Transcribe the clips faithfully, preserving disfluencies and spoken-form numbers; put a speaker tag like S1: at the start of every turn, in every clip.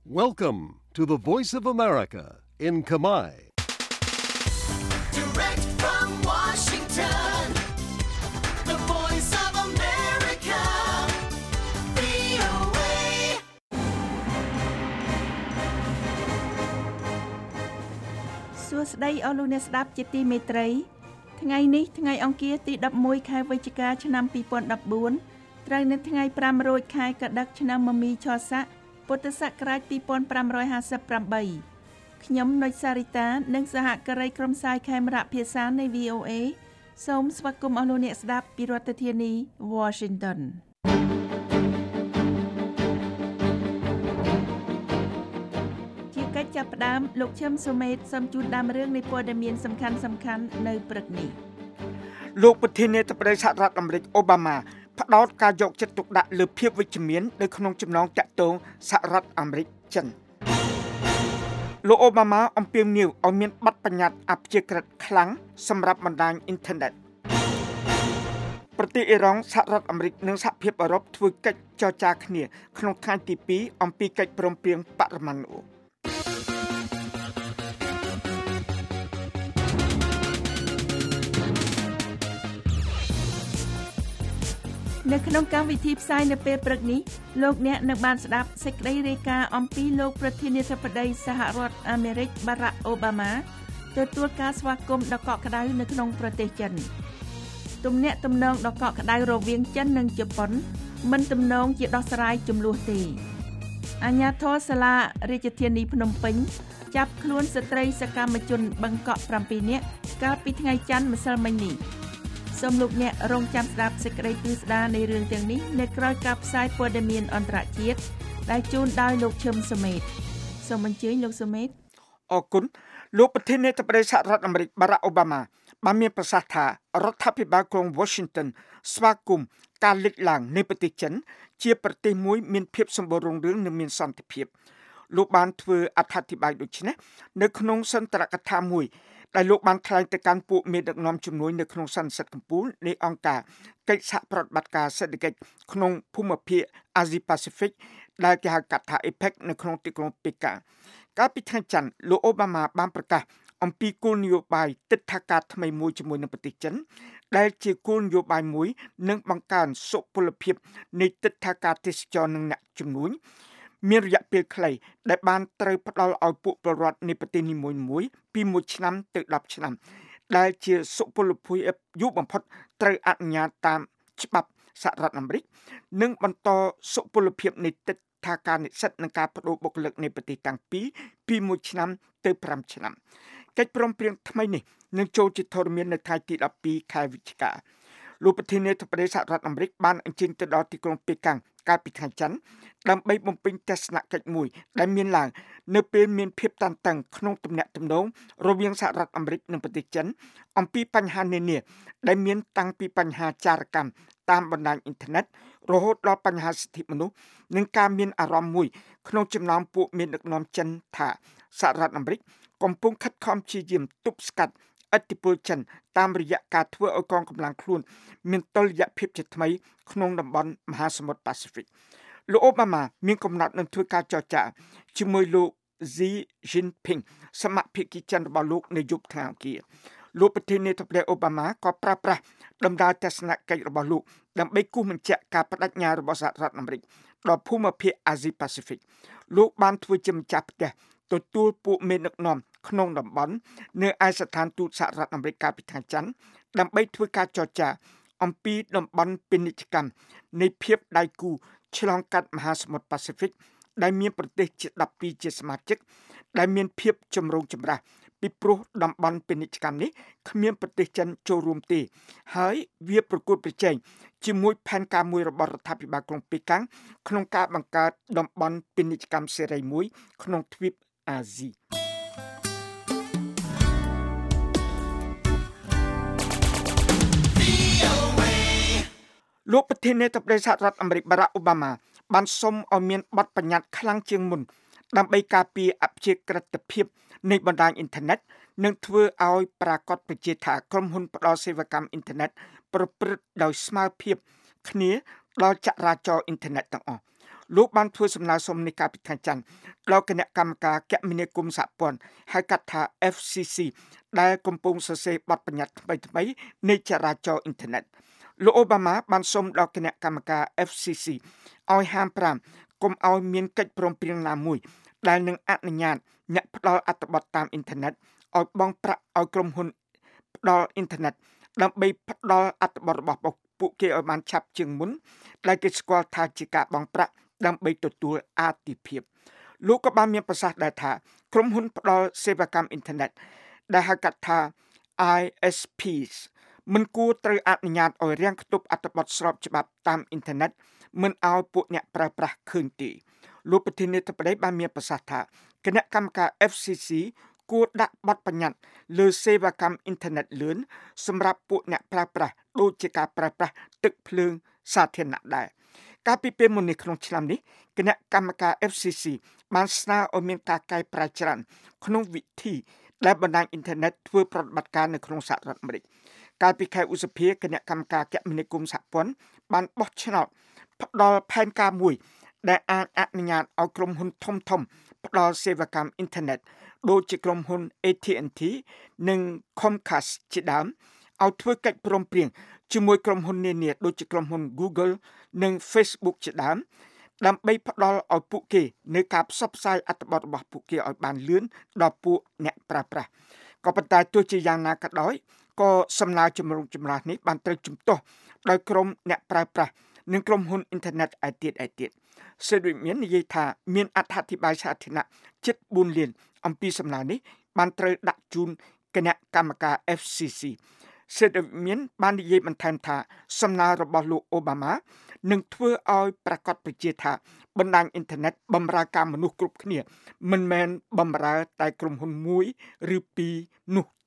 S1: Welcome to the Voice of America in Khmer.
S2: Direct from Washington, the Voice of America, វី អូ เอ
S3: សួស្តីអស់លោកអ្នកស្ដាប់ជាទីមេត្រីថ្ងៃនេះថ្ងៃអង្គារទីដប់មួយខែវិច្ឆិកាឆ្នាំពីរពាន់ដប់បួនត្រូវនៅថ្ងៃប្រាំរោចខែកដឹកឆ្នាំមមីឆស័កពុទ្ធសករាជពីរពាន់ប្រាំរយហាសិបប្រាំបីខ្ញុំនុចសារីតានិងសហការីក្រុមផ្សាយខេមរៈភាសានៃ វី អូ เอ សូមស្វាគមន៍អស់លោកអ្នកស្ដាប់ពីរដ្ឋធានី Washington ជាកិច្ចចាប់ផ្ដើមលោកឈឹមសុមេតសូមជូនដើមរឿងនៃព័ត៌មានសំខាន់សំខាន់នៅព្រឹកនេះ
S4: លោកប្រធានាធិបតីសហរដ្ឋអាមេរិកអូបាម៉ាផ្ដោតការយកចិត្តទុកដាក់លើភាពវិជ្ជមាននៅក្នុងចំណងតាក់ទងសហរដ្ឋអាមេរិកចិនលោកអូបាម៉ាអំពាវនាវឲ្យមានបទបញ្ញត្តិអព្យាក្រឹតខ្លាំងសម្រាប់បណ្ដាញអ៊ីនធឺណិតប្រទេសអ៊ីរ៉ង់សហរដ្ឋអាមេរិកនិងសហភាពអឺរ៉ុបធ្វើកិច្ចចរចាគ្នាក្នុងថ្ងៃទីពីរអំពីកិច្ចព្រមព្រៀងបរិមាណូ
S3: នៅក្នុងកម្មវិធីផ្សាយនៅពេលព្រឹកនេះលោកអ្នកនឹងបានស្ដាប់សេចក្តីរាយការណ៍អំពីលោកប្រធានាធិបតីសហរដ្ឋអាមេរិកបារ៉ាក់អូបាម៉ាទទួលការស្វាគមន៍ដ៏កក់ក្ដៅនៅក្នុងប្រទេសចិនទំនាក់ទំនងដ៏កក់ក្ដៅរវាងចិននិងជប៉ុនមិនទំនងជាដោះស្រាយជម្លោះទេអាជ្ញាធរសាលារាជធានីភ្នំពេញចាប់ខ្លួនស្ត្រីសកម្មជនបឹងកក់ប្រាំពីរនាក់កាលពីថ្ងៃច័ន្ទម្សិលមិញនេះសូមលោកអ្នករងចាំស្ដាប់សេចក្តីពិស្ដារនៃរឿងទាំងនេះនៅក្រោយការផ្សាយព័ត៌មានអន្តរជាតិដែលជូនដោយលោកឈឹមសុមេតសូមអញ្ជើញលោកសុមេត
S4: អរគុណលោកប្រធានាធិបតីសហរដ្ឋអាមេរិកបារ៉ាក់អូបាម៉ាបានមានប្រសាសន៍ថារដ្ឋាភិបាលក្រុង Washington ស្វាគមន៍ការលេចឡើងនៃប្រទេសចិនជាប្រទេសមួយមានភាពសម្បូររុងរឿងនិងមានសន្តិភាពលោកបានធ្វើអត្ថាធិប្បាយដូចនេះនៅក្នុងសន្ទរកថាមួយដែលលោកបានថ្លែងទៅកាន់ពួកមេដឹកនាំជំនួយនៅក្នុងសន្និសីទកំពូលនៃអង្គការកិច្ចសហប្រតិបត្តិការសេដ្ឋកិច្ចក្នុងភូមិភាគអាស៊ីប៉ាស៊ីហ្វិកដែលគេហៅកាត់ថា អេផិក នៅក្នុងទីក្រុងប៉េកាំងកាលពីថ្ងៃច័ន្ទលោកអូបាម៉ាបានប្រកាសអំពីគោលនយោបាយទិដ្ឋាការថ្មីមួយជាមួយនឹងប្រទេសចិនដែលជាគោលនយោបាយមួយនឹងបង្កើនសុពលភាពនៃទិដ្ឋាការទេសចរនិងអ្នកជំនួញមានរយៈពេលខ្លីដែលបានត្រូវផ្ដល់ឲ្យពួកពលរដ្ឋនៃប្រទេសនីមួយៗពីមួយឆ្នាំទៅដប់ឆ្នាំដែលជាសុពលភាពយូរបំផុតត្រូវអនុញ្ញាតតាមច្បាប់សហរដ្ឋអាមេរិកនិងបន្តសុពលភាពនៃទិដ្ឋាការនិស្សិតនិងការបដូរបុគ្គលិកនៃប្រទេសទាំងពីរពីមួយឆ្នាំទៅប្រាំឆ្នាំកិច្ចព្រមព្រៀងថ្មីនេះនឹងចូលជាធរមាននៅថ្ងៃទីដប់ពីរខែវិច្ឆិកាលោកប្រធានាធិបតីសហរដ្ឋអាមេរិកបានអញ្ជើញទៅដល់ទីក្រុងប៉េកាំងកាលពីថ្ងៃច័ន្ទដើម្បីបំពេញទស្សនកិច្ចមួយដែលមានឡើងនៅពេលមានភាពតានតឹងក្នុងទំនាក់ទំនងរវាងសហរដ្ឋអាមេរិកនិងប្រទេសចិនអំពីបញ្ហានានាដែលមានតាំងពីបញ្ហាចារកម្មតាមបណ្ដាញអ៊ីនធឺណិតរហូតដល់បញ្ហាសិទ្ធិមនុស្សនិងការមានអារម្មណ៍មួយក្នុងចំណោមពួកមានដឹកនាំចិនថាសហរដ្ឋអាមេរិកកំពុងខិតខំព្យាយាមទប់ស្កាត់ឥទ្ធិពលចិនតាមរយៈការធ្វើឲ្យកងកម្លាំងខ្លួនមានតុល្យភាពជាថ្មីក្នុងតំបន់មហាសមុទ្រប៉ាស៊ីហ្វិកលោកអូបាម៉ាមានកំណត់នឹងធ្វើការចរចាជាមួយលោក Xi Jinping សមាភិកចិនរបស់លោកនៅយប់ថ្ងៃអង្គារលោកប្រធានាធិបតីអូបាម៉ាក៏ប្រើប្រាស់ដំណើរទស្សនកិច្ចរបស់លោកដើម្បីគូសបញ្ជាក់ការបដិញ្ញារបស់សហរដ្ឋអាមេរិកដល់ភូមិភាគអាស៊ីប៉ាស៊ីហ្វិកលោកបានធ្វើជាម្ចាស់ផ្ទះទទួលពួកមេដឹកនាំក្នុងតំបន់នៅឯស្ថានទូតសហរដ្ឋអាមេរិកកាលពីថ្ងៃច័ន្ទដើម្បីធ្វើការចរចាអំពីតំបន់ពាណិជ្ជកម្មនៃភាពដៃគូឆ្លងកាត់មហាសមុទ្រប៉ាស៊ីហ្វិកដែលមានប្រទេសជាដប់ពីរជាសមាជិកដែលមានភាពចម្រូងចម្រាសពីព្រោះតំបន់ពាណិជ្ជកម្មនេះគ្មានប្រទេសចិនចូលរួមទេហើយវាប្រកួតប្រជែងជាមួយផែនការមួយរបស់រដ្ឋាភិបាលក្រុងប៉េកាំងក្នុងការបង្កើតតំបន់ពាណិជ្ជកម្មសេរីមួយក្នុងទ្វីបអាស៊ីលោកប្រធានាធិបតីសហរដ្ឋអាមេរិកបារ៉ាក់អូបាម៉ាបានសុំឲ្យមានបទបញ្ញត្តិខ្លាំងជាងមុនដើម្បីការពារអព្យាក្រឹតភាពនៃបណ្ដាញអ៊ីនធឺណិតនិងធ្វើឲ្យប្រាកដប្រជាថាក្រុមហ៊ុនផ្ដល់សេវាកម្មអ៊ីនធឺណិតប្រព្រឹត្តដោយស្មើភាពគ្នាដល់ចរាចរណ៍អ៊ីនធឺណិតទាំងអស់លោកបានធ្វើសំណើសុំនៃការពិធានច័ន្ទដល់គណៈកម្មការគមនាគមន៍សហព័ន្ធហៅកាត់ថា เอฟ ซี ซี ដែលកំពុងសរសេរបទបញ្ញត្តិថ្មីៗនៃចរាចរណ៍អ៊ីនធឺណិតលោកអូបាម៉ាបានសុំដល់គណៈកម្មការ เอฟ ซี ซี ឲ្យហាមប្រាមកុំឲ្យមានកិច្ចព្រមព្រៀងណាមួយដែលនឹងអនុញ្ញាតអ្នកផ្ដល់អត្ថបទតាមអ៊ីនធឺណិតឲ្យបង់ប្រាក់ឲ្យក្រុមហ៊ុនផ្ដល់អ៊ីនធឺណិតដើម្បីផ្ដល់អត្ថបទរបស់ពួកគេឲ្យបានឆាប់ជាងមុនដែលគេស្គាល់ថាជាការបង់ប្រាក់ដើម្បីទទួលអាទិភាពលោកក៏បានមានប្រសាសន៍ដែរថាក្រុមហ៊ុនផ្ដល់សេវាកម្មអ៊ីនធឺណិតដែលហៅកាត់ថា I S Ps មិនគួរត្រូវអនុញ្ញាតឲ្យរាំងខ្ទប់អត្ថបទស្របច្បាប់តាមអ៊ីនធឺណិតមិនឲ្យពួកអ្នកប្រើប្រាស់ឃើញទេលោកប្រធានាធិបតីបានមានប្រសាសន៍ថាគណៈកម្មការ เอฟ ซี ซี គួរដាក់បទបញ្ញត្តិលើសេវាកម្មអ៊ីនធឺណិតលឿនសម្រាប់ពួកអ្នកប្រើប្រាស់ដូចជាការប្រើប្រាស់ទឹកភ្លើងសាធារណៈដែរកាលពីពេលមុននេះក្នុងឆ្នាំនេះគណៈកម្មការ เอฟ ซี ซี បានស្នើឲ្យមានការកែប្រែច្រើនក្នុងវិធីដែលបណ្ដាញអ៊ីនធឺណិតធ្វើប្រតិបត្តិការនៅក្នុងសហរដ្ឋអាមេរិកកាលពីខែឧសភាគណៈកម្មការគមនាគមន៍សហព័ន្ធបានបោះឆ្នោតផ្ដល់ផែនការមួយដែលអាចអនុញ្ញាតឲ្យក្រុមហ៊ុនធំៗផ្ដល់សេវាកម្មអ៊ីនធឺណិតដូចជាក្រុមហ៊ុន เอ ที แอนด์ ที និង Comcast ជាដើមឲ្យធ្វើកិច្ចព្រមព្រៀងជាមួយក្រុមហ៊ុននានាដូចជាក្រុមហ៊ុន Google និង Facebook ជាដើមដើម្បីផ្ដល់ឲ្យពួកគេនៅការផ្សព្វផ្សាយអត្ថបទរបស់ពួកគេឲ្យបានលឿនដល់ពួកអ្នកប្រើប្រាស់ក៏ប៉ុន្តែទោះជាយ៉ាងណាក៏ដោយក៏សំណើចម្រុងចម្រាស់នេះបានត្រូវជំទាស់ដោយក្រុមអ្នកប្រើប្រាស់និងក្រុមហ៊ុនអ៊ីនធឺណិតឯទៀតឯទៀតសេរីមាននិយាយថាមានអត្ថាធិប្បាយសាធារណៈជិតបួនលានអំពីសំណើនេះបានត្រូវដាក់ជូនគណៈកម្មការ เอฟ ซี ซี សេរីមានបាននិយាយបន្ថែមថាសំណើរបស់លោកអូបាម៉ានឹងធ្វើឲ្យប្រកាសប្រជាថាបណ្ដាញអ៊ីនធឺណិតបម្រើការមនុស្សគ្រប់គ្នាមិនមែនបម្រើតែក្រុមហ៊ុនមួយឬពីរនោះទេ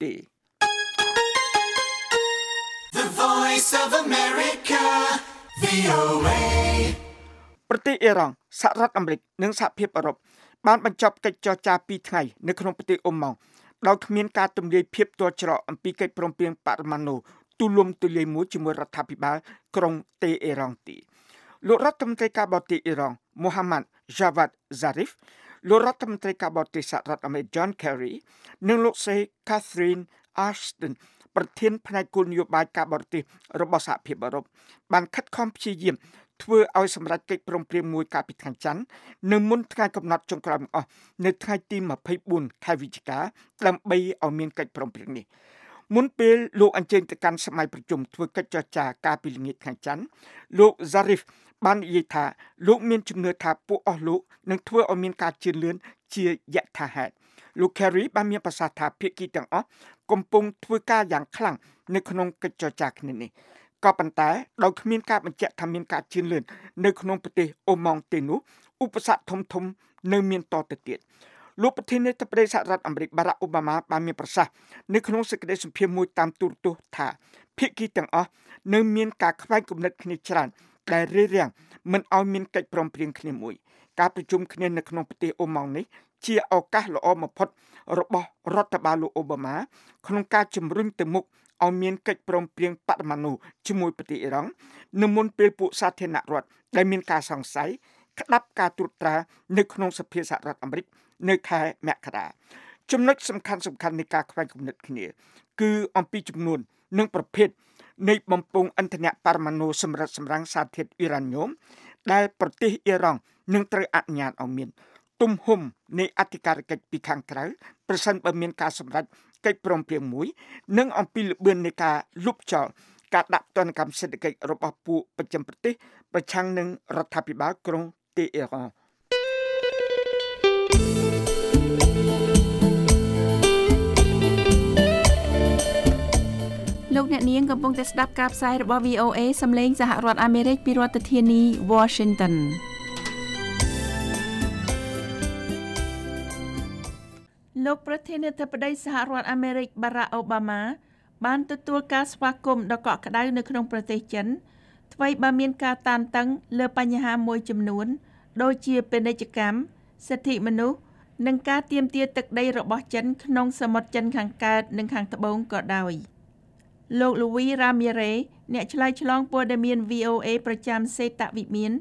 S2: The Voice of America វី អូ เอ
S4: ប្រទេសអ៊ីរ៉ង់សហរដ្ឋអាមេរិកនិងសហភាពអឺរ៉ុបបានបញ្ចប់កិច្ចចរចាពីរថ្ងៃនៅក្នុងប្រទេសអូម៉ង់ដោយគ្មានការទម្លាយភាពទាល់ច្រកអំពីកិច្ចព្រមព្រៀងបរិមាណូទូលំទូលាយមួយជាមួយរដ្ឋាភិបាលក្រុងតេអ៊ីរ៉ង់ទេលោករដ្ឋមន្ត្រីការបរទេសអ៊ីរ៉ង់មូហាម៉ាត់ យ៉ាវ៉ាត់ ហ្សារីហ្វ លោករដ្ឋមន្ត្រីការបរទេសសហរដ្ឋអាមេរិក John Kerry និងលោកស្រី Catherine Ashton ប្រធានផ្នែកគោលនយោបាយការបរទេសរបស់សហភាពអឺរ៉ុបបានខិតខំព្យាយាមធ្វើឲ្យសម្រេចកិច្ចព្រមព្រៀងមួយកាលពីថ្ងៃច័ន្ទនៅមុនថ្ងៃកំណត់ចុងក្រោយបង្អស់នៅថ្ងៃទីម្ភៃបួនខែវិច្ឆិកាដើម្បីឲ្យមានកិច្ចព្រមព្រៀងនេះមុនពេលលោកអញ្ជើញទៅកាន់សម័យប្រជុំធ្វើកិច្ចចរចាកាលពីល្ងាចថ្ងៃច័ន្ទលោក Zarif បាននិយាយថាលោកមានជំនឿថាពួកអស់លោកនឹងធ្វើឲ្យមានការជឿនលឿនជាយថាហេតុលោក Kerry បានមានប្រសាសន៍ថាភាគីទាំងអស់កំពុងធ្វើការយ៉ាងខ្លាំងនៅក្នុងកិច្ចចរចាគ្នានេះក៏ប៉ុន្តែដោយគ្មានការបញ្ជាក់ថាមានការជឿនលឿននៅក្នុងប្រទេសអូម៉ង់ទេនោះឧបសគ្គធំធំនៅមានតទៅទៀតលោកប្រធានាធិបតីសហរដ្ឋអាមេរិកបារ៉ាក់អូបាម៉ាបានមានប្រសាសន៍នៅក្នុងសេចក្តីសម្ភាសន៍មួយតាមទូរទស្សន៍ថាភាគីទាំងអស់នៅមានការខ្វែងគំនិតគ្នាច្រើនដែលរារាំងមិនឲ្យមានកិច្ចព្រមព្រៀងគ្នាមួយការប្រជុំគ្នានៅក្នុងប្រទេសអូម៉ង់នេះជាឱកាសល្អបំផុតរបស់រដ្ឋបាលលោកអូបាម៉ាក្នុងការជំរុញទៅមុខឲ្យមានកិច្ចព្រមព្រៀងបរិមាណូជាមួយប្រទេសអ៊ីរ៉ង់នៅមុនពេលពួកសាធារណរដ្ឋដែលមានការសង្ស័យក្តាប់ការត្រួតត្រានៅក្នុងសភាសហរដ្ឋអាមេរិកនៅខែមករាចំណុចសំខាន់សំខាន់នៃការខ្វែងគំនិតគ្នាគឺអំពីចំនួននិងប្រភេទនៃបំពង់ឥន្ធនៈបរិមាណូសម្រាប់សម្រាំងសារធាតុអ៊ីរ៉ាញ៉ូមដែលប្រទេសអ៊ីរ៉ង់នឹងត្រូវអនុញ្ញាតឲ្យមានទំហំនៃអធិការកិច្ចពីខាងក្រៅប្រសិនបើមានការសម្រេចកិច្ចព្រមព្រៀងមួយនិងអំពីល្បឿននៃការលុបចោលការដាក់ទណ្ឌកម្មសេដ្ឋកិច្ចរបស់ពួកប្រចាំប្រទេសប្រឆាំងនឹងរដ្ឋាភិបាលក្រុងតេអ៊ីរ៉ង់
S3: លោកអ្នកនាងកំពុងតែស្ដាប់ការផ្សាយរបស់ វី អូ អេ សំឡេងសហរដ្ឋអាមេរិកពីរដ្ឋធានី Washingtonលោកប្រធានាធិបតីសហរដ្ឋអាមេរិកបារ៉ាក់អូបាម៉ាបានទទួលការស្វាគមន៍ដ៏កក់ក្ដៅនៅក្នុងប្រទេសចិនថ្មីបើមានការតានតឹងលើបញ្ហាមួយចំនួនដូចជាពាណិជ្ជកម្មសិទ្ធិមនុស្សនិងការទាមទារទឹកដីរបស់ចិនក្នុងសមុទ្រចិនខាងកើតនិងខាងត្បូងក៏ដោយលោក Luis Ramirez អ្នកឆ្លើយឆ្លងព័ត៌មាន វី អូ អេ ប្រចាំសេតវិមាន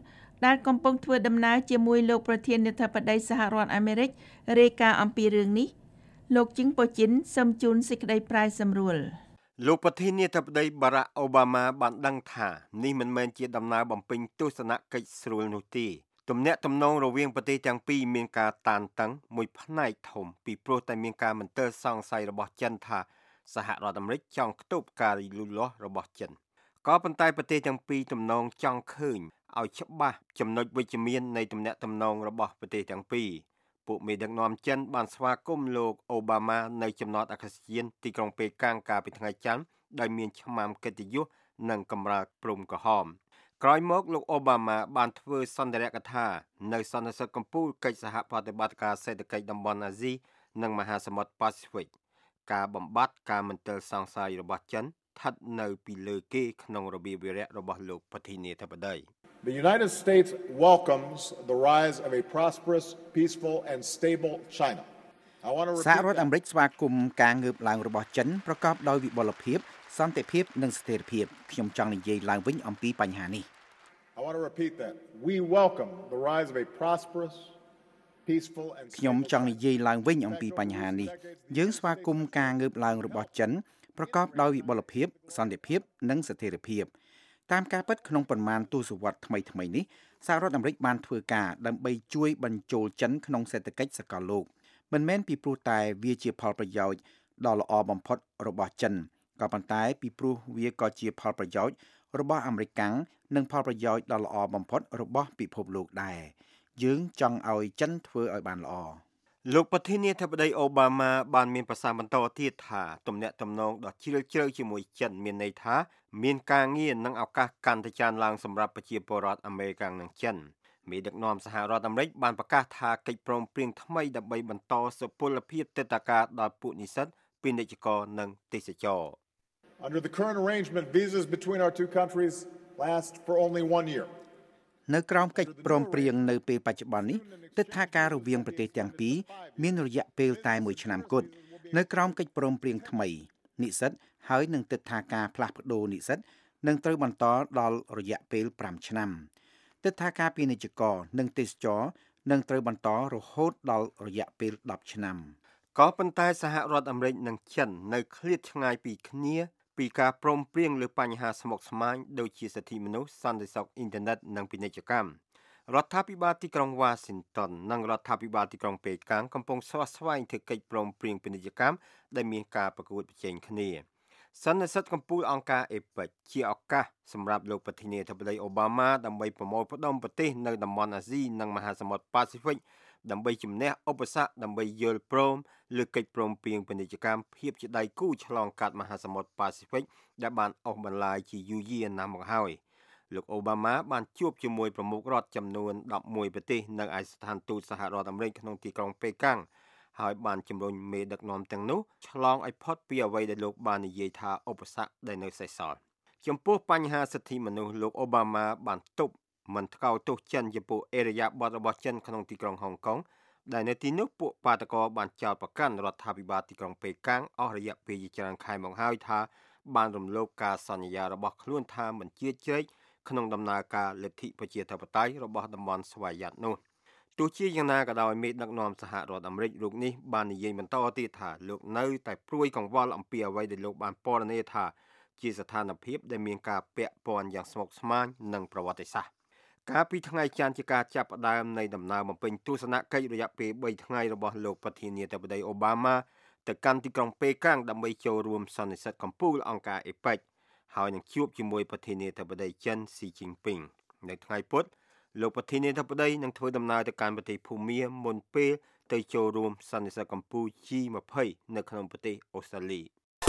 S3: ដែលកំពុងធ្វើដំណើរជាមួយលោកប្រធានាធិបតីសហរដ្ឋអាមេរិករាយការណ៍អំពីរឿងនេះលោកជីងប៉ូជីនសូមជូនសេចក្តីប្រាយសម្រួល
S5: លោកប្រធានាធិបតីបារ៉ាក់អូបាម៉ាបានដឹងថានេះមិនមែនជាដំណើរបំពេញទស្សនកិច្ចស្រួលនោះទេទំនាក់ទំនងរវាងប្រទេសទាំងពីរមានការតានតឹងមួយផ្នែកធំពីព្រោះតែមានការមន្ទិលសង្ស័យរបស់ចិនថាសហរដ្ឋអាមេរិកចង់ខ្ទប់ការលូតលាស់របស់ចិនក៏ប៉ុន្តែប្រទេសទាំងពីរទំនងចង់ឃើញឲ្យច្បាស់ចំណុចវិជ្ជមាននៃទំនាក់ទំនងរបស់ប្រទេសទាំងពីរពួកមេដឹកនាំចិនបានស្វាគមន៍លោកអូបាម៉ានៅចំណតអាកាសយានទីក្រុងប៉េកាំងកាលពីថ្ងៃច័ន្ទដោយមានឆ្មាំកិត្តិយសនិងកម្រាលព្រំក្រហមក្រោយមកលោកអូបាម៉ាបានធ្វើសន្ទរកថានៅសន្និសីទកំពូលកិច្ចសហប្រតិបត្តិការសេដ្ឋកិច្ចតំបន់អាស៊ីនិងមហាសមុទ្រប៉ាស៊ីហ្វិកការបំបត្តិការមន្ទិលសង្ស័យរបស់ចិនស្ថិតនៅពីលើគេក្នុងរបៀបវារៈរបស់លោកប្រធានាធិបតី
S6: The United States welcomes the rise of a prosperous, peaceful and stable China. I want to repeat
S7: សហរដ្ឋអាមេរិកស្វាគមន៍ការងើបឡើងរបស់ចិនប្រកបដោយវិបុលភាពសន្តិភាពនិងស្ថិរភាពខ្ញុំចង់និយាយឡើងវិញអំពីបញ្ហានេះ
S6: I want to repeat that. We welcome the rise of a prosperous, peaceful and
S7: ខ្ញុំចង់និយាយឡើងវិញអំពីបញ្ហានេះយើងស្វាគមន៍ការងើបឡើងរបស់ចិនប្រកបដោយវិបុលភាពសន្តិភាពនិងស្ថិរភាពតាមការពិតក្នុងប៉ុន្មានទសវត្សរ៍ថ្មីថ្មីនេះសហរដ្ឋអាមេរិកបានធ្វើការដើម្បីជួយបញ្ចូលចិនក្នុងសេដ្ឋកិច្ចសកលលោកមិនមែនពីព្រោះតែវាជាផលប្រយោជន៍ដ៏ល្អបំផុតរបស់ចិនក៏ប៉ុន្តែពីព្រោះវាក៏ជាផលប្រយោជន៍របស់អាមេរិកកាំងនិងផលប្រយោជន៍ដ៏ល្អបំផុតរបស់ពិភពលោកដែរយើងចង់ឲ្យចិនធ្វើឲ្យបានល្អ
S5: លោកប្រធានាធិបតីអូបាម៉ាបានមានប្រសាសន៍បន្តទៀតថាទំនាក់ទំនងដ៏ជ្រាលជ្រៅជាមួយចិនមានន័យថាមានការងារនិងឱកាសកាន់តែច្រើនឡើងសម្រាប់ប្រជាពលរដ្ឋអាមេរិកនិងចិនមេដឹកនាំសហរដ្ឋអាមេរិកបានប្រកាសថាកិច្ចព្រមព្រៀងថ្មីដើម្បីបន្តសុពលភាពទិដ្ឋាការដល់ពួកនិស្សិតពាណិជ្ជករនិងទេសចរ
S6: Under the current arrangement, visas between our two countries last for only one year.
S7: នៅក្រោមកិច្ចព្រមព្រៀងនៅពេលបច្ចុប្បន្ននេះទិដ្ឋាការរវាងប្រទេសទាំងពីរមានរយៈពេលតែមួយឆ្នាំគត់នៅក្រោមកិច្ចព្រមព្រៀងថ្មីនិស្សិតហើយនឹងទិដ្ឋាការផ្លាស់ប្ដូរនិស្សិតនឹងត្រូវបន្តដល់រយៈពេលប្រាំឆ្នាំទិដ្ឋាការពាណិជ្ជករនិងទេសចរនឹងត្រូវបន្តរហូតដល់រយៈពេលដប់ឆ្នាំ
S5: ក៏ប៉ុន្តែសហរដ្ឋអាមេរិកនិងចិននៅឃ្លាតឆ្ងាយពីគ្នាពីការព្រមព្រៀងលើបញ្ហាស្មុគស្មាញដូចជាសិទ្ធិមនុស្សសន្តិសុខអ៊ីនធឺណិតនិងពាណិជ្ជកម្មរដ្ឋាភិបាលទីក្រុង Washington និងរដ្ឋាភិបាលទីក្រុងប៉េកាំងកំពុងស្វាស្វែងធ្វើកិច្ចព្រមព្រៀងពាណិជ្ជកម្មដែលមានការប្រកួតប្រជែងគ្នាសន្និសីទកំពូលអង្គការ អេប៉ិច ជាឱកាសសម្រាប់លោកប្រធានាធិបតីអូបាម៉ាដើម្បីប្រមូលផ្ដុំប្រទេសនៅតំបន់អាស៊ីនិងមហាសមុទ្រប៉ាស៊ីហ្វិកដើម្បីជំនះឧបសគ្គដើម្បីយល់ព្រមលើកិច្ចព្រមព្រៀងពាណិជ្ជកម្មភាពជាដៃគូឆ្លងកាត់មហាសមុទ្រប៉ាស៊ីហ្វិកដែលបានអស់បន្លាយជាយូរយារណាស់មកហើយលោកអូបាម៉ាបានជួបជាមួយប្រមុខរដ្ឋចំនួនដប់មួយប្រទេសនៅឯស្ថានទូតសហរដ្ឋអាមេរិកក្នុងទីក្រុងប៉េកាំងហើយបានជំរុញមេដឹកនាំទាំងនោះឆ្លងឲ្យផុតពីអ្វីដែលលោកបាននិយាយថាឧបសគ្គដែលនៅសេសសល់ចំពោះបញ្ហាសិទ្ធិមនុស្សលោកអូបាម៉ាបានទប់មិនថ្កោលទោសចិនចំពោះអេរយាប័តរបស់ចិនក្នុងទីក្រុងហុងកុងដែលនៅទីនោះពួកបាតកោបានចោទប្រកាន់រដ្ឋាភិបាលទីក្រុងប៉េកាំងអស់រយៈពេលជាច្រើនខែមកហើយថាបានរំលោភការសន្យារបស់ខ្លួនថាមិនជឿជ្រែកក្នុងដំណើរការលទ្ធិប្រជាធិបតេយ្យរបស់តំបន់ស្វយ័តនោះទោះជាយ៉ាងណាក៏ដោយមេដឹកនាំសហរដ្ឋអាមេរិករូបនេះបាននិយាយបន្តទៀតថាលោកនៅតែព្រួយកង្វល់អំពីអ្វីដែលលោកបានពណ៌នាថាជាស្ថានភាពដែលមានការពាក់ព័ន្ធយ៉ាងស្មុគស្មាញនិងប្រវត្តិសាស្ត្រកាលពីថ្ងៃច័ន្ទជាការចាប់ផ្ដើមនៃដំណើរបំពេញទស្សនកិច្ចរយៈពេលបីថ្ងៃរបស់លោកប្រធានាធិបតីអូបាម៉ាទៅកាន់ទីក្រុងប៉េកាំងដើម្បីចូលរួមសន្និសីទកំពូលអង្គការអេប៉ិចហើយនឹងជួបជាមួយប្រធានាធិបតីចិនស៊ីជីនពីងនៅថ្ងៃពុធលោកប្រធានាធិបតីនឹងធ្វើដំណើរទៅកាន់ប្រទេសភូមាមុនពេលទៅចូលរួមសន្និសីទកំពូល ជី ยี่สิบ នៅក្នុងប្រទេសអូស្ត្រាលី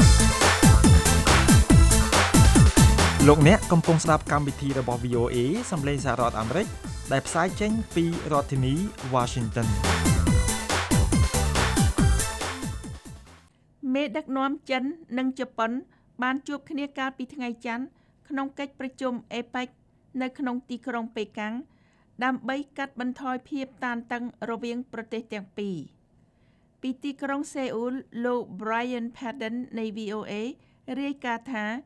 S4: លោកអ្នកកំពុងស្ដាប់កម្មវិធីរបស់ វី អូ เอ សំឡេងសហរដ្ឋអាមេរិកដែលផ្សាយចេញពីរដ្ឋធានី Washington
S3: មេដឹកនាំចិននិងជប៉ុនបានជួបគ្នាកាលពីថ្ងៃច័ន្ទក្នុងកិច្ចប្រជុំ អេប៉ិច នៅក្នុងទីក្រុងប៉េកាំងដើម្បីកាត់បន្ថយភាពតានតឹងរវាងប្រទេសទាំងពីរពីទីក្រុងសេអ៊ូលលោក Brian Padden នៃ វី អូ เอ រាយការណ៍ថា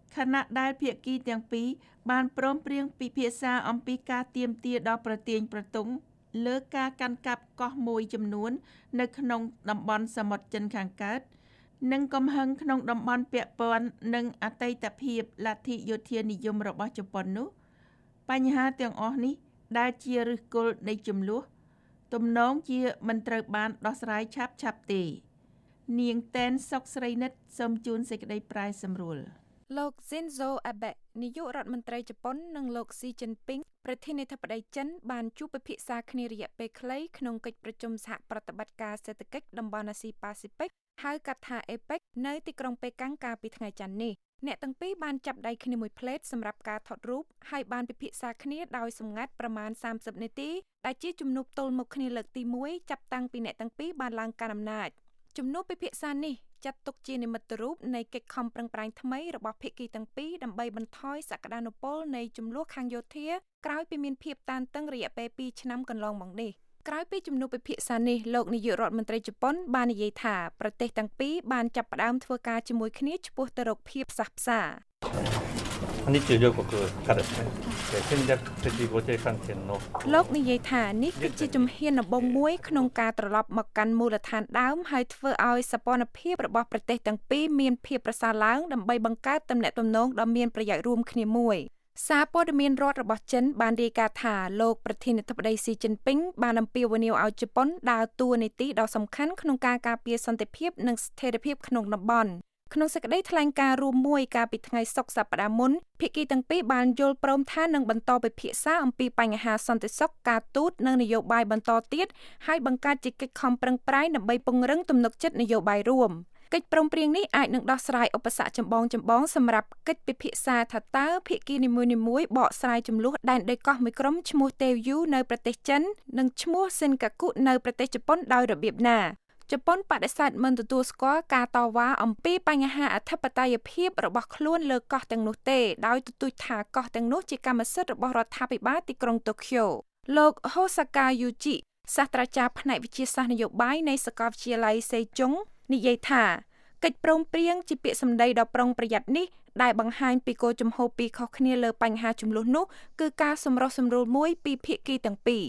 S3: ខណៈដែលភាគីទាំងពីរបានព្រមព្រៀងពិភាក្សាអំពីការទាមទារដល់ប្រទេសប្រទង់លើការកាន់កាប់កោះមួយចំនួននៅក្នុងតំបន់សមុទ្រចិនខាងកើតនិងកំហឹងក្នុងតំបន់ពាក់ព័ន្ធនឹងអតីតភាពលទ្ធិយោធានិយមរបស់ជប៉ុននោះបញ្ហាទាំងអស់នេះដែលជាឫសគល់នៃជម្លោះទំនងជាមិនត្រូវបានដោះស្រាយឆាប់ឆាប់ទេនាងតែនសុកស្រីនិតសូមជូនសេចក្តីប្រាយសម្រួល
S8: លោក Shinzo Abe នាយករដ្ឋមន្ត្រីជប៉ុននិងលោក Xi Jinping ប្រធានាធិបតីចិនបានជួបពិភាក្សាគ្នារយៈពេលខ្លីក្នុងកិច្ចប្រជុំសហប្រតិបត្តិការសេដ្ឋកិច្ចតំបន់អាស៊ីប៉ាស៊ីហ្វិកហៅកាត់ថា អេប៉ិក នៅទីក្រុងប៉េកាំងកាលពីថ្ងៃច័ន្ទនេះអ្នកទាំងពីរបានចាប់ដៃគ្នាមួយផ្លេតសម្រាប់ការថតរូបហើយបានពិភាក្សាគ្នាដោយសម្ងាត់ប្រមាណសាមសិបនាទីដែលជាជំនួបទល់មុខគ្នាលើកទីមួយចាប់តាំងពីអ្នកទាំងពីរបានឡើងកាន់អំណាចជំនួបពិភាក្សានេះចាត់ទុកជានិមិត្តរូបនៃកិច្ចខំប្រឹងប្រែងថ្មីរបស់ភាគីទាំងពីរដើម្បីបន្ថយសក្តានុពលនៃចំនួនខាងយោធាក្រោយពីមានភាពតានតឹងរយៈពេលពីរឆ្នាំកន្លងមកនេះក្រោយពីជំនួបពិភាក្សានេះលោកនាយករដ្ឋមន្ត្រីជប៉ុនបាននិយាយថាប្រទេសទាំងពីរបានចាប់ផ្ដើមធ្វើការជាមួយគ្នាឆ្ពោះទៅរកភាពផ្សះផ្សា
S9: 日中両国からですね戦略的互恵関係の
S8: លោកនិយាយថានេះគឺជាជំហានដំបូងមួយក្នុងការត្រឡប់មកកាន់មូលដ្ឋានដើមហើយធ្វើឲ្យសព្វនភាពរបស់ប្រទេសទាំងពីរមានភាពប្រសើរឡើងដើម្បីបង្កើតទំនាក់ទំនងដ៏មានប្រយោជន៍រួមគ្នាមួយសារព័ត៌មានរដ្ឋរបស់ចិនបានរាយការណ៍ថាលោកប្រធានាធិបតីស៊ីជីនពីងបានអំពាវនាវឲ្យជប៉ុនដើរតួនាទីដ៏សំខាន់ក្នុងការការពារសន្តិភាពនិងស្ថិរភាពក្នុងតំបន់ក្នុងសេចក្តីថ្លែងការណ៍រួមមួយកាលពីថ្ងៃសុក្រសប្តាហ៍មុនភាគីទាំងពីរបានយល់ព្រមថានឹងបន្តពិភាក្សាអំពីបញ្ហាសន្តិសុខការទូតនិងនយោបាយបន្តទៀតហើយបង្កើតជាកិច្ចខំប្រឹងប្រែងដើម្បីពង្រឹងទំនុកចិត្តនយោបាយរួមកិច្ចព្រមព្រៀងនេះអាចនឹងដោះស្រាយឧបសគ្គចម្បងចម្បងសម្រាប់កិច្ចពិភាក្សាថាតើភាគីនីមួយៗបកស្រាយចំនួនដែនដីកោះមួយក្រុមឈ្មោះតេវយូនៅប្រទេសចិននិងឈ្មោះសិនកាគុនៅប្រទេសជប៉ុនដោយរបៀបណាជប៉ុនបដិសេធមិនទទួលស្គាល់ការតវ៉ាអំពីបញ្ហាអធិបតេយ្យភាពរបស់ខ្លួនលើកោះទាំងនោះទេដោយទទូចថាកោះទាំងនោះជាកម្មសិទ្ធិរបស់រដ្ឋាភិបាលទីក្រុងតូក្យូលោក Hosaka Yuji សាស្ត្រាចារ្យផ្នែកវិទ្យាសាស្ត្រនយោបាយនៃសាកលវិទ្យាល័យសេជុងនិយាយថាកិច្ចព្រមព្រៀងជាពាក្យសម្ដីដ៏ប្រុងប្រយ័ត្ននេះដែលបង្ហាញពីគោលជំហរពីរខុសគ្នាលើបញ្ហាចំនួននោះគឺការសម្រុះសម្រួលមួយពីភាគីទាំងពីរ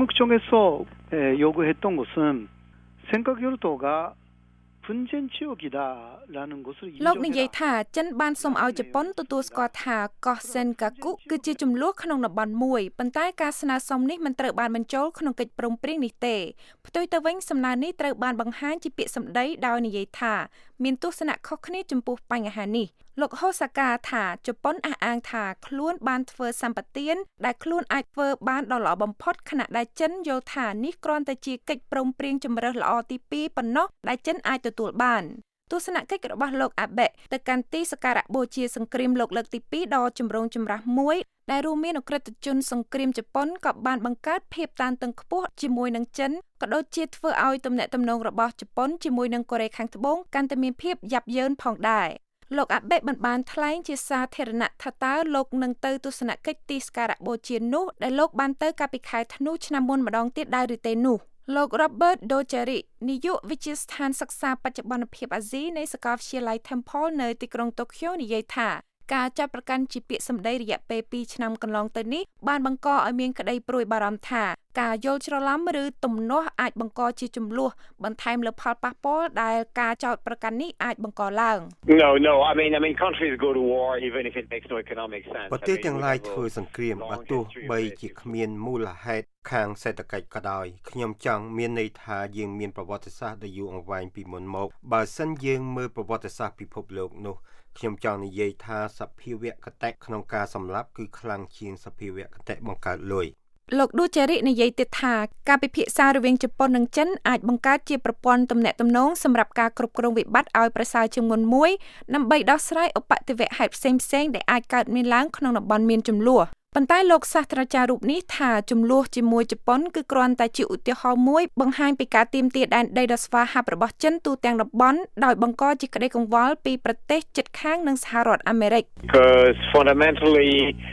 S8: លោកនិយាយថាចិនបានសូមឲ្យជប៉ុនទទួលស្គាល់ថាកោះសេនកាគុគឺជាចំនួនក្នុងតំបន់មួយប៉ុន្តែការស្នើសុំនេះមិនត្រូវបានបញ្ចូលក្នុងកិច្ចព្រមព្រៀងនេះទេផ្ទុយទៅវិញសំណើនេះត្រូវបានបង្ហាញជាពាក្យសម្ដីដោយនិយាយថាមានទស្សនៈខុសគ្នាចំពោះបញ្ហានេះលោកហូសាកាថាជប៉ុនអះអាងថាខ្លួនបានធ្វើសម្បទានដែលខ្លួនអាចធ្វើបានដ៏ល្អបំផុតខណៈដែលចិនយល់ថានេះគ្រាន់តែជាកិច្ចព្រមព្រៀងជម្រើសល្អទីពីរប៉ុណ្ណោះដែលចិនអាចទទួលបានទស្សនកិច្ចរបស់លោកអាបេទៅកាន់ទីសក្ការៈបូជាសង្គ្រាមលោកលើកទីពីរដ៏ចម្រូងចម្រាសមួយដែលរួមមានអក្រិតជនសង្គ្រាមជប៉ុនក៏បានបង្កើតភាពតានតឹងខ្ពស់ជាមួយនឹងចិនក៏ដូចជាធ្វើឲ្យទំនាក់ទំនងរបស់ជប៉ុនជាមួយនឹងកូរ៉េខាងត្បូងកាន់តែមានភាពយ៉ាប់យ៉ឺនផងដែរលោកអាបេបានបានថ្លែងជាសាធារណៈថាតើលោកនឹងទៅទស្សនកិច្ចទីសក្ការៈបូជានោះដែលលោកបានទៅកាលពីខែធ្នូឆ្នាំមុនម្ដងទៀតដែរឬទេនោះលោក Robert Docheri នាយកវិទ្យាស្ថានសិក្សាបច្ចុប្បន្នភាពអាស៊ីនៃសាកលវិទ្យាល័យ Temple នៅទីក្រុងតូក្យូនិយាយថាការចាប់ប្រកាន់ជាពាក្យសម្ដីរយៈពេលពីរឆ្នាំកន្លងទៅនេះបានបង្កឲ្យមានក្តីព្រួយបារម្ភថាការយល់ច្រឡំឬទំនាស់អាចបង្កជាជម្លោះបន្ថែមលើផលប៉ះពាល់ដែលការចោទប្រកាន់នេះអាចបង្កឡើង
S10: No no I mean I mean countries go to war even if it makes no economic sense
S5: ប្រទេសទាំងឡាយធ្វើសង្គ្រាមបើទោះបីជាគ្មានមូលហេតុខាងសេដ្ឋកិច្ចក៏ដោយខ្ញុំចង់មានន័យថាយើងមានប្រវត្តិសាស្ត្រដ៏យូរអង្វែងពីមុនមកបើសិនយើងមើលប្រវត្តិសាស្ត្រពិភពលោកនោះខ្ញុំចង់និយាយថាសភាវគតិក្នុងការសម្លាប់គឺខ្លាំងជាងសភាវគតិបង្កើតលុយ
S8: លោកឌូជេរីនិយាយទៀតថាការពិភាក្សារវាងជប៉ុននិងចិនអាចបង្កើតជាប្រព័ន្ធទំនាក់ទំនងសម្រាប់ការគ្រប់គ្រងវិបត្តិឲ្យប្រសើរជាងមុនមួយដើម្បីដោះស្រាយឧបទ្ទវហេតុផ្សេងៗដែលអាចកើតមានឡើងក្នុងតំបន់មានជម្លោះប៉ុន្តែលោកសាស្ត្រាចារ្យរូបនេះថាជម្លោះជាមួយជប៉ុនគឺគ្រាន់តែជាឧទាហរណ៍មួយបង្ហាញពីការទាមទារដែនដីដ៏ស្វាហាប់របស់ចិនទូទាំងតំបន់ដោយបង្កជាក្តីកង្វល់ពីប្រទេសជិតខាងនិងសហរដ្ឋអាមេរិក
S10: Because fundamentally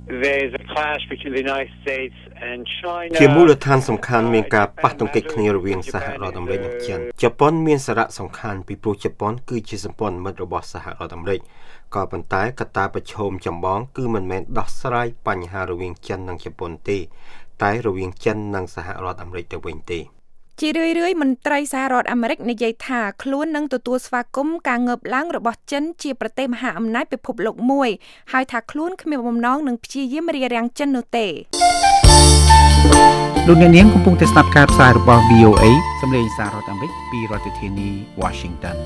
S10: there's a clash between the United States and China
S5: ជាមូលដ្ឋានសំខាន់មានការប៉ះទង្គិចគ្នារវាងសហរដ្ឋអាមេរិកនិងចិនជប៉ុនមានសារៈសំខាន់ពីព្រោះជប៉ុនគឺជាសម្ព័ន្ធមិត្តរបស់សហរដ្ឋអាមេរិកក៏ប៉ុន្តែកត្តាប្រឈមចម្បងគឺមិនមែនដោះស្រាយបញ្ហារវាងចិននិងជប៉ុនទេតែរវាងចិននិងសហរដ្ឋអាមេរិកទៅវិញទេ
S8: ជារឿយៗមន្ត្រីសហរដ្ឋអាមេរិកនិយាយថាខ្លួននឹងទទួលស្វាគមន៍ការងើបឡើងរបស់ចិនជាប្រទេសមហាអំណាចពិភពលោកមួយហើយថាខ្លួនគ្មានបំណងនឹងព្យាយាមរារាំងចិននោះទេ
S7: លោកអ្នកនាងកំពុងតែស្ដាប់ការផ្សាយរបស់ វី អូ เอ សម្លេងសហរដ្ឋអាមេរិកពីរដ្ឋធានី Washington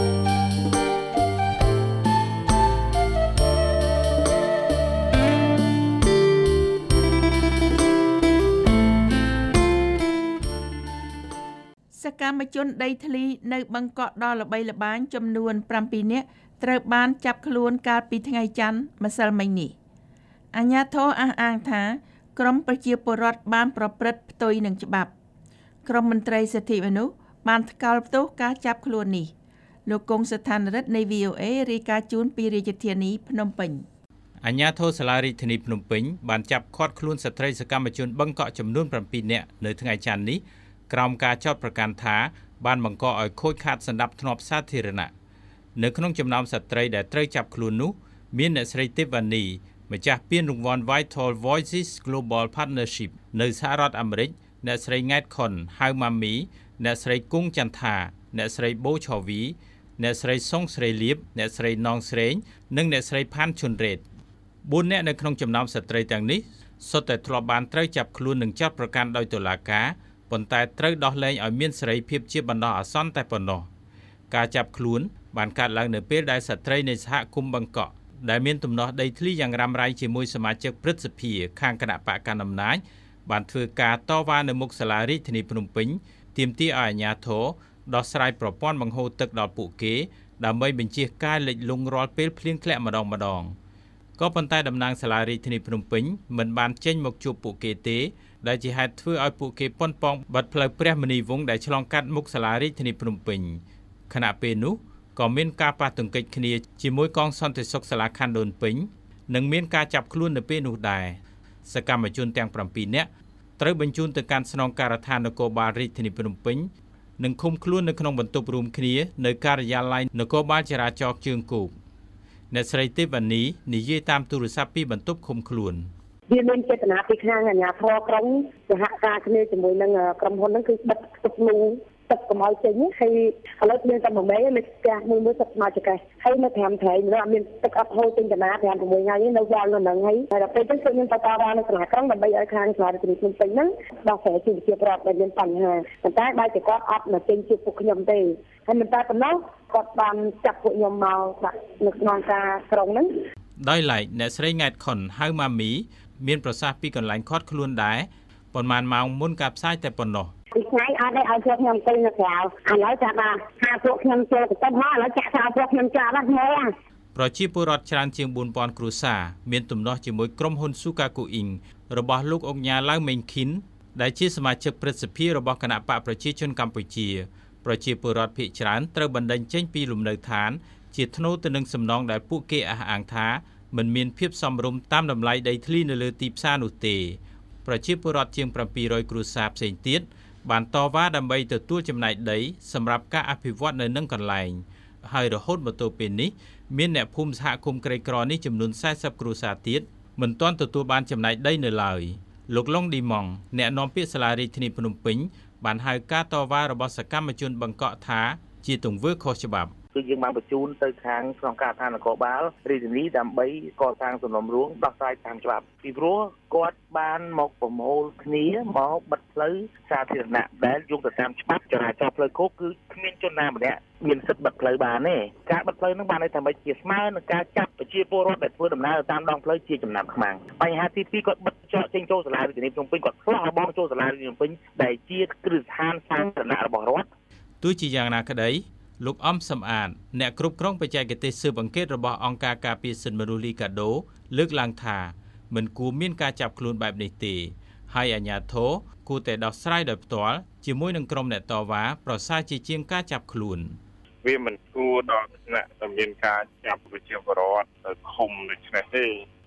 S3: សកម្មជនដីធ្លីនៅបឹងកក់ដ៏ល្បីល្បាញចំនួនប្រាំពីរនាក់ត្រូវបានចាប់ខ្លួនកាលពីថ្ងៃច័ន្ទម្សិលមិញនេះអាជ្ញាធរអះអាងថាក្រុមប្រជាពលរដ្ឋបានប្រព្រឹត្តផ្ទុយនឹងច្បាប់ក្រុមមន្ត្រីសិទ្ធិមនុស្សបានថ្កោលទោសការចាប់ខ្លួននេះលោកកុងស្ថានរិទ្ធនៃ វី អូ เอ រាយការណ៍ជូនពីរាជធានីភ្នំពេញ
S11: អាជ្ញាធរសាលារាជធានីភ្នំពេញបានចាប់ឃាត់ខ្លួនស្ត្រីសកម្មជនបឹងកក់ចំនួនប្រាំពីរនាក់នៅថ្ងៃច័ន្ទនេះក្រោមការចោទប្រកាន់ថាបានបង្កឲ្យខូចខាតសណ្ដាប់ធ្នាប់សាធារណៈនៅក្នុងចំណោមស្ត្រីដែលត្រូវចាប់ខ្លួននោះមានអ្នកស្រីទេពវ៉ានីម្ចាស់ពានរង្វាន់ Vital Voices Global Partnership នៅសហរដ្ឋអាមេរិកអ្នកស្រីង៉ែតខុនហៅម៉ាមីអ្នកស្រីគង់ចន្ទថាអ្នកស្រីបូឆាវីអ្នកស្រីសុងស្រីលៀបអ្នកស្រីណងស្រេងនិងអ្នកស្រីផាន់ឈុនរ៉េតបួនអ្នកនៅក្នុងចំណោមស្ត្រីទាំងនេះសុទ្ធតែធ្លាប់បានត្រូវចាប់ខ្លួននិងចោទប្រកាន់ដោយតុលាការប៉ុន្តែត្រូវដោះលែងឲ្យមានសេរីភាពជាបណ្ដោះអាសន្នតែប៉ុណ្ណោះការចាប់ខ្លួនបានកើតឡើងនៅពេលដែលស្ត្រីនៃសហគមន៍បឹងកក់ដែលមានទំនាស់ដីធ្លីយ៉ាងរ៉ាំរ៉ៃជាមួយសមាជិកព្រឹទ្ធសភាខាងគណៈបកកណ្ដាលអំណាចបានធ្វើការតវ៉ានៅមុខសាលារាជធានីភ្នំពេញទាមទារឲ្យអាជ្ញាធរដោះស្រាយប្រព័ន្ធបង្ហូរទឹកដល់ពួកគេដើម្បីបញ្ជៀសការលិចលង់រាល់ពេលភ្លៀងធ្លាក់ម្ដងម្ដងក៏ប៉ុន្តែតំណាងសាលារាជធានីភ្នំពេញមិនបានចេញមកជួបពួកគេទេដែលជាហេតុធ្វើឲ្យពួកគេប៉ុនប៉ងបាត់ផ្លូវព្រះមុនីវង្សដែលឆ្លងកាត់មុខសាលារាជធានីភ្នំពេញខណៈពេលនោះក៏មានការប៉ះទង្គិចគ្នាជាមួយកងសន្តិសុខសាលាខណ្ឌដូនពេញនិងមានការចាប់ខ្លួននៅពេលនោះដែរសកម្មជនទាំងប្រាំពីរនាក់ត្រូវបញ្ជូនទៅកាន់ស្នងការដ្ឋាននគរបាលរាជធានីភ្នំពេញនិងឃុំខ្លួននៅក្នុងបន្ទប់រួមគ្នានៅការិយាល័យនគរបាលចរាចរណ៍ជើងគោកអ្នកស្រីទេពវ៉ានីនិយាយតាមទូរស័ព្ទពីបន្ទប់ឃុំខ្លួន
S12: វាមានចេតនាពីខាងអាជ្ញាធរក្រុងសហការគ្នាជាមួយនឹងក្រុមហ៊ុនហ្នឹងគឺបិទទឹកនោះទឹកកុំឲ្យចេញហើយឥឡូវមានតែមួយមេលេខផ្ទះមួយមួយទឹកស្មៅចកេះហើយនៅតាមត្រៃនោះអត់មានទឹកអត់ហូរចេញតាណាប្រាំប្រាំមួយថ្ងៃនេះនៅវល់នៅហ្នឹងហើយហើយដល់ពេលហ្នឹងគឺមានតតរ៉ានៅសាលាក្រុងដើម្បីឲ្យខាងសាលារដ្ឋាភិបាលភ្នំពេញហ្នឹងដោះស្រាយជីវភាពប្រព័ន្ធដែលមានបញ្ហាប៉ុន្តែបែរជាគាត់អត់មកចេញជួបពួកខ្ញុំទេហើយមិនតែប៉ុណ្ណោះគាត់បានចាប់ពួកខ្ញុំមកដាក់នៅក្នុងការក្រុងហ្នឹង
S11: ដោយឡែកអ្នកស្រីង៉ែតខុនហៅម៉ាមីមានប្រសាសន៍ពីកន្លែងខាត់ខ្លួនដែរប៉ុន្មានម៉ោងមុនការផ្សាយតែប៉ុណ្ណោះ
S12: ពីថ្ងៃអត់ទេឲ្យពួកខ្ញុំទៅនៅក្រៅឥឡូវចាប់ថាថាពួកខ្ញុំចូលទៅទៅមកឥឡូវចាក់ថាពួកខ្ញុំចាប់អត់ទេ
S11: ប្រជាពលរដ្ឋច្រើនជាងបួនពាន់គ្រួសារមានទំនាស់ជាមួយក្រុមហ៊ុន Sukaku Inc របស់លោកអុកញ៉ាឡៅមេងឃីនដែលជាសមាជិកព្រឹទ្ធសភារបស់គណៈបកប្រជាជនកម្ពុជាប្រជាពលរដ្ឋភាគច្រើនត្រូវបណ្តេញចេញពីលំនៅឋានជាថ្នូរទៅនឹងសំណងដែលពួកគេអះអាងថាមិនមានភាពសមរម្យតាមតម្លៃដីធ្លីនៅលើទីផ្សារនោះទេប្រជាពលរដ្ឋជាងប្រាំពីររយគ្រួសារផ្សេងទៀតបានតវ៉ាដើម្បីទទួលចំណែកដីសម្រាប់ការអភិវឌ្ឍនៅនឹងកន្លែងហើយរហូតមកទល់ពេលនេះមានអ្នកភូមិសហគមន៍ក្រីក្រនេះចំនួនសែសិបគ្រួសារទៀតមិនទាន់ទទួលបានចំណែកដីនៅឡើយលោកឡុងឌីម៉ង់អ្នកនាំពាក្យសាលារាជធានីភ្នំពេញបានហៅការតវ៉ារបស់សកម្មជនបង្កក់ថាជាទង្វើខុសច្បាប់
S13: គឺយើងបានបញ្ជូនទៅខាងស្នងការដ្ឋាននគរបាលរាជធានីដើម្បីកសាងសំណុំរឿងដោះស្រាយតាមច្បាប់ពីព្រោះគាត់បានមកប្រមូលគ្នាមកបិទផ្លូវសាធារណៈដែលយោងទៅតាមច្បាប់ចរាចរណ៍ផ្លូវគោកគឺគ្មានជនណាម្នាក់មានសិទ្ធិបិទផ្លូវបានទេការបិទផ្លូវនឹងបានន័យថាមិនជាស្មើនឹងការចាប់ប្រជាពលរដ្ឋដែលធ្វើដំណើរតាមដងផ្លូវជាចំណាប់ខ្មាំងបញ្ហាទីពីរគាត់បិទច្រកចេញចូលសាលារាជធានីភ្នំពេញគាត់ឆ្លោះបងចូលសាលារាជធានីភ្នំពេញដែលជាគ្រឹះស្ថានសាធារណៈរបស់រដ្ឋ
S11: ទោះជាយ៉ាងណាក្តីលោកអំសំអាតអ្នកគ្រប់គ្រងបច្ចេកទេសស៊ើបអង្កេតរបស់អង្គការការពារសិទ្ធិមនុស្សលីកាដូលើកឡើងថាមិនគួរមានការចាប់ខ្លួនបែបនេះទេហើយអាជ្ញាធរគួរតែដោះស្រាយដោយផ្ទាល់ជាមួយនឹងក្រុមអ្នកតវ៉ាប្រសើរជាជាងការចាប់ខ្លួន
S14: វាមិនគួរដល់ថ្នាក់តែមានការចាប់ប្រជាពលរដ្ឋទៅឃុំដូច្នេះទេ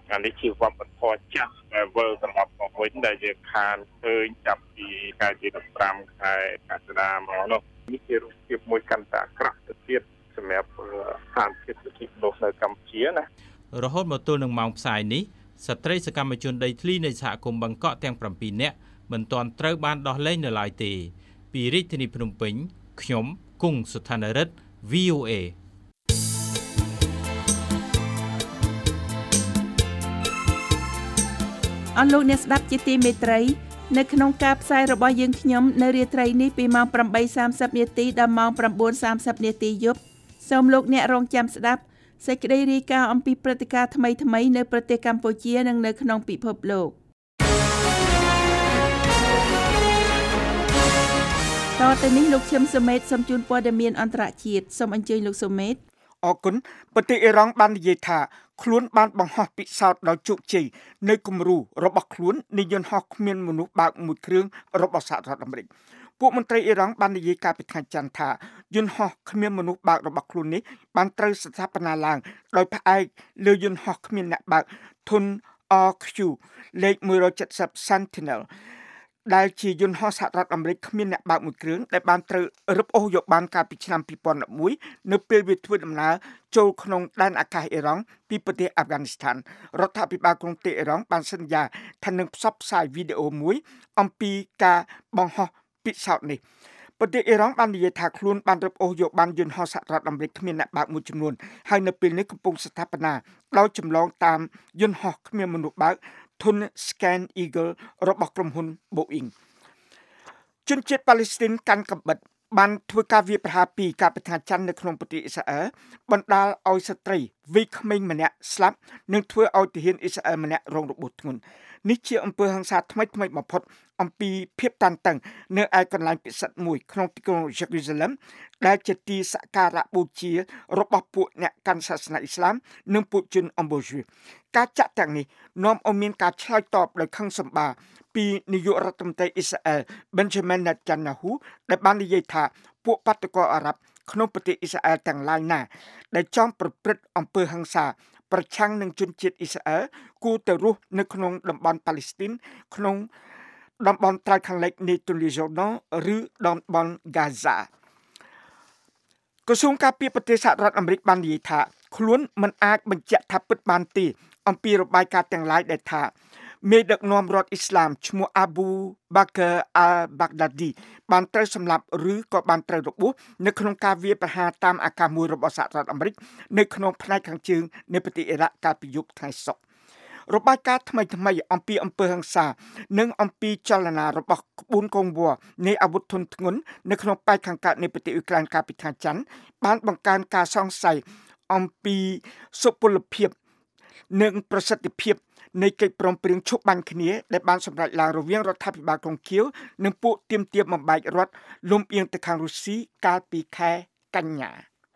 S14: អានេះជាវប្បធម៌ចាស់ដែលវិលត្រឡប់មកវិញដែលយើងខានឃើញចាប់ពីខែទី15ខែកក្កដាមកនោះនេះជារូបភាពមួយកាន់តែអាក្រក់ទៅទៀតសម្រាប់ស្ថានភាពសិទ្ធិមនុស្សនៅកម្ពុជាណា
S11: រហូតមកទល់នឹងម៉ោងផ្សាយនេះស្ត្រីសកម្មជនដីធ្លីនៃសហគមន៍បឹងកក់ទាំង7នាក់មិនទាន់ត្រូវបានដោះលែងនៅឡើយទេពីរាជធានីភ្នំពេញខ្ញុំគង់សុថានរិទ្ធ វី អូ เอ
S3: អស់លោកអ្នកស្ដាប់ជាទីមេត្រីនៅក្នុងការផ្សាយរបស់យើងខ្ញុំនៅរាត្រីនេះពីម៉ោង ប្រាំបីសាមសិប នាទីដល់ម៉ោង ប្រាំបួនសាមសិប នាទីយប់សូមលោកអ្នករងចាំស្ដាប់សេចក្តីរាយការណ៍អំពីព្រឹត្តិការណ៍ថ្មីៗនៅប្រទេសកម្ពុជានិងនៅក្នុងពិភពលោកតទៅនេះលោកឈឹមសុមេតសូមជូនព័ត៌មានអន្តរជាតិសូមអញ្ជើញលោកសុមេត
S4: អរគុណប្រទេសអ៊ីរ៉ង់បាននិយាយថាខ្លួនបានបង្ហោះពិសោធន៍ដោយជោគជ័យនៅគំរូរបស់ខ្លួននៃយន្តហោះគ្មានមនុស្សបើកមួយគ្រឿងរបស់សហរដ្ឋអាមេរិកពួកមន្ត្រីអ៊ីរ៉ង់បាននិយាយកាលពីថ្ងៃច័ន្ទថាយន្តហោះគ្មានមនុស្សបើករបស់ខ្លួននេះបានត្រូវស្ថាបនាឡើងដោយផ្អែកលើយន្តហោះគ្មានអ្នកបើកធុន អារ ខ្យូ លេខមួយเจ็ดศูนย์ Sentinel ដែលជាយន្តហោះសហរដ្ឋអាមេរិកគ្មានអ្នកបើកមួយគ្រឿងដែលបានត្រូវរឹបអូសយកបានកាលពីឆ្នាំពីរពាន់មួយនៅពេលវាធ្វើដំណើរចូលក្នុងដែនអាកាសអ៊ីរ៉ង់ពីប្រទេសអាហ្វហ្គានីស្ថានរដ្ឋាភិបាលក្រុងតេអ៊ីរ៉ង់បានសន្យាថានឹងផ្សព្វផ្សាយវីដេអូមួយអំពីការបង្ហោះពិសោធន៍នេះប្រទេសអ៊ីរ៉ង់បាននិយាយថាខ្លួនបានរឹបអូសយកបានយន្តហោះសហរដ្ឋអាមេរិកគ្មានអ្នកបើកមួយចំនួនហើយនៅពេលនេះកំពុងស្ថាបនាដោយចម្លងតាមយន្តហោះគ្មានមនុស្សបើកធុន Scan Eagle របស់ក្រុមហ៊ុន Boeing ជនជាតិប៉ាឡេស្ទីនកាន់កាំបិតបានធ្វើការវាយប្រហារពីការបិទច័ន្ទនៅក្នុងប្រទេសអ៊ីស្រាអែលបណ្ដាលឲ្យស្ត្រីវ័យក្មេងម្នាក់ស្លាប់និងធ្វើឲ្យទាហានអ៊ីស្រាអែលម្នាក់រងរបួសធ្ងន់នេះជាអំពើហិង្សាថ្មីថ្មីបំផុតអំពីភាពតានតឹងនៅឯកន្លែងពិសិដ្ឋមួយក្នុងទីក្រុងយេរូសាឡឹមដែលជាទីសក្ការៈបូជារបស់ពួកអ្នកកាន់សាសនាអ៊ីស្លាមនិងពួកជនអំបូជឿការចាក់ទាំងនេះនាំឲ្យមានការឆ្លើយតបដោយខឹងសម្បារពីនាយករដ្ឋមន្ត្រីអ៊ីស្រាអែល Benjamin Netanyahu ដែលបាននិយាយថាពួកបាតុករអារ៉ាប់ក្នុងប្រទេសអ៊ីស្រាអែលទាំងឡាយណាដែលចង់ប្រព្រឹត្តអំពើហិង្សាប្រឆាំងនឹងជនជាតិអ៊ីស្រាអែលគួរទៅរស់នៅក្នុងតំបន់ប៉ាឡេស្ទីនក្នុងតំបន់ត្រើយខាងលិចនៃទន្លេយ៉ូដនឬតំបន់ហ្គាហ្សាក្រសួងការពារប្រទេសសហរដ្ឋអាមេរិកបាននិយាយថាខ្លួនមិនអាចបញ្ជាក់ថាពិតបានទេអំពីរបាយការណ៍ទាំងឡាយដែលថាមេដឹកនាំរដ្ឋអ៊ីស្លាមឈ្មោះ Abu Bakr al-Baghdadi បានត្រូវសម្លាប់ឬក៏បានត្រូវរបួសនៅក្នុងការវាយប្រហារតាមអាកាសមួយរបស់សហរដ្ឋអាមេរិកនៅក្នុងផ្នែកខាងជើងនៃប្រទេសអ៊ីរ៉ាក់កាលពីយប់ថ្ងៃសុក្ររបាយការណ៍ថ្មីថ្មីអំពីអំពើហិង្សានិងអំពីចលនារបស់ក្បួនកងវល់នៃអាវុធធុនធ្ងន់នៅក្នុងប៉ែកខាងកើតនៃប្រទេសអ៊ុក្រែនកាលពីថ្ងៃច័ន្ទបានបង្កើនការសង្ស័យអំពីសុពលភាពនិងប្រសិទ្ធភាពនៃកិច្ចព្រមព្រៀងឈប់បាញ់គ្នាដែលបានសម្រេចឡើងរវាងរដ្ឋាភិបាលក្រុងខៀវនិងពួកទាមទារបំបែករដ្ឋលំអៀងទៅខាងរុស្ស៊ីកាលពីខែកញ្ញា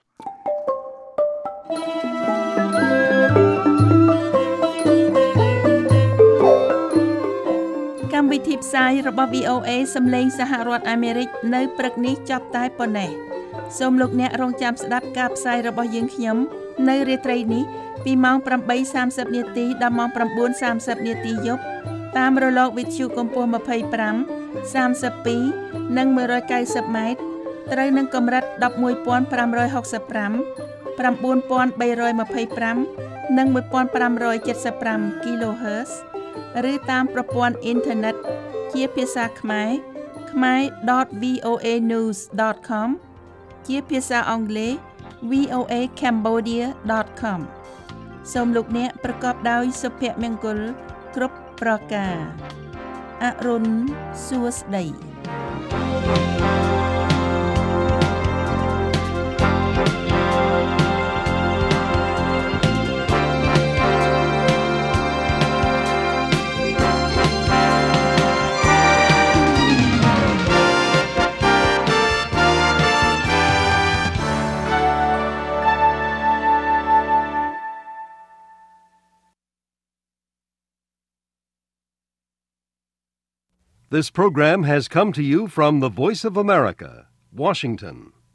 S3: កម្មវិធីផ្សាយរបស់ វី អូ เอ សំឡេងសហរដ្ឋអាមេរិកនៅព្រឹកនេះចប់តែប៉ុណ្ណេះសូមលោកអ្នករងចាំស្ដាប់ការផ្សាយរបស់យើងខ្ញុំនៅរាត្រីនេះពីម៉ោង ប្រាំបីសាមសិប នាទីដល់ម៉ោង ប្រាំបួនសាមសិប នាទីយប់តាមរលកវិទ្យុកម្ពស់ ម្ភៃប្រាំ សាមសិបពីរ និង មួយរយកៅសិប ម៉ែត្រត្រូវនឹងកម្រិត ដប់មួយពាន់ប្រាំរយហុកសិបប្រាំ ប្រាំបួនពាន់បីរយម្ភៃប្រាំ និង មួយពាន់ប្រាំរយเจ็ดสิบห้า kHz ឬតាមប្រព័ន្ធអ៊ីនធឺណិតជាភាសាខ្មែរ ខ្មែរ .វី អូ เอ นิวส์ .com ជាភាសាអង់គ្លេស វី អូ เอ cambodia .com សូមលោកអ្នកប្រកបដោយសុភមង្គលគ្រប់ប្រការអរុនសួស្តី
S1: This program has come to you from the Voice of America, Washington.